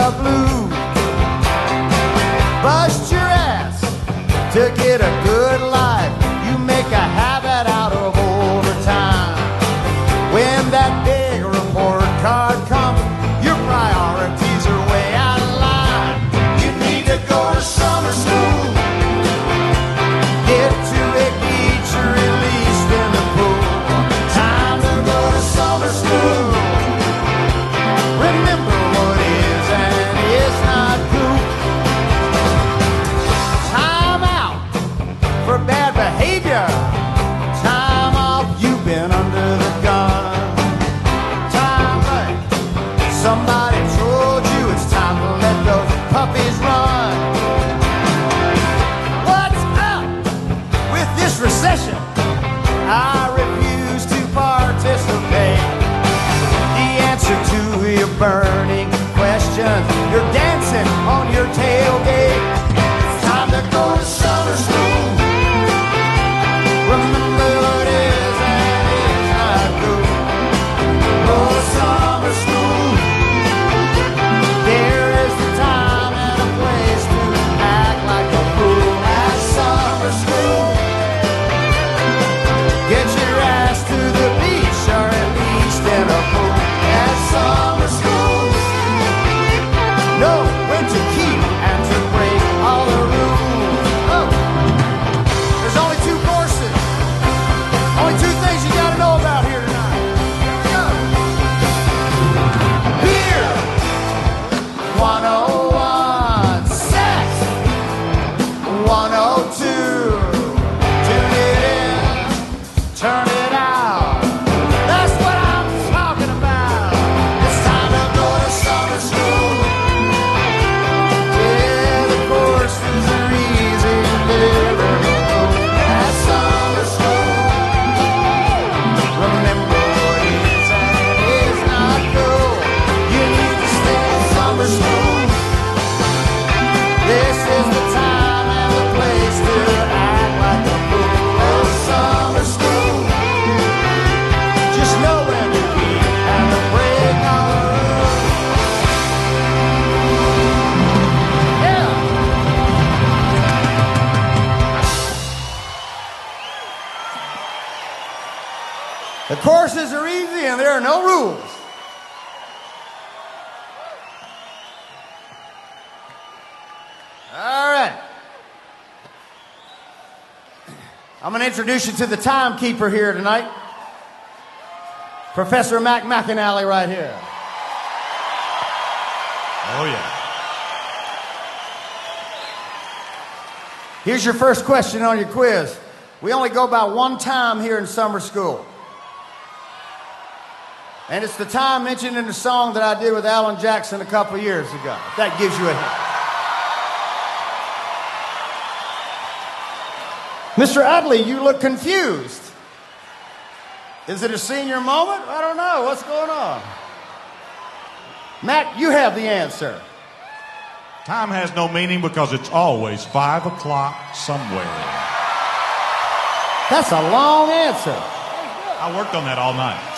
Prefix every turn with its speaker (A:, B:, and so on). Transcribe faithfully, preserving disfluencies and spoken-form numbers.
A: the blues. Bust your ass to get a good life. You make a habit out of overtime. When that big report card comes, your priorities are way out of line. You need to go to summer school. Get to a beach or released in the pool. Time to go to summer school. Remember what is and is not cool. Time out for bad behavior. Time off, you've been under the gun. Time right, somebody told you it's time to let those puppies run. What's up with this recession? I refuse to participate. The answer to your burning questions, you're dancing on your tailgate. It's time to go to summer school. Remember what is and is not cool. Go to summer school. There is the time and a place to act like a fool at summer school. Get your ass to the beach or at least in a pool at summer school. Know when to keep and to break all the rules. Oh, there's only two courses. Only two things you gotta know about here tonight. Here we go. Beer, one oh one. Sex, one oh two. Tune it in, turn it out. That's what I'm talking about. It's time to go to summer school. Yeah, the courses are easy and liberal at summer school. Remember what is and is not cool. You need to stay in summer school. This is the time and the place to act like a fool. Oh, summer school. Just know when to keep and to break all the rules. Yeah. The courses are easy and there are no rules. All right. I'm going to introduce you to the timekeeper here tonight. Professor Mac McAnally right here.
B: Oh, yeah.
A: Here's your first question on your quiz. We only go about one time here in summer school. And it's the time mentioned in the song that I did with Alan Jackson a couple years ago. If that gives you a hint. Mister Adley, you look confused. Is it a senior moment? I don't know. What's going on? Mac, you have the answer.
B: Time has no meaning because it's always five o'clock somewhere.
A: That's a long answer.
B: I worked on that all night.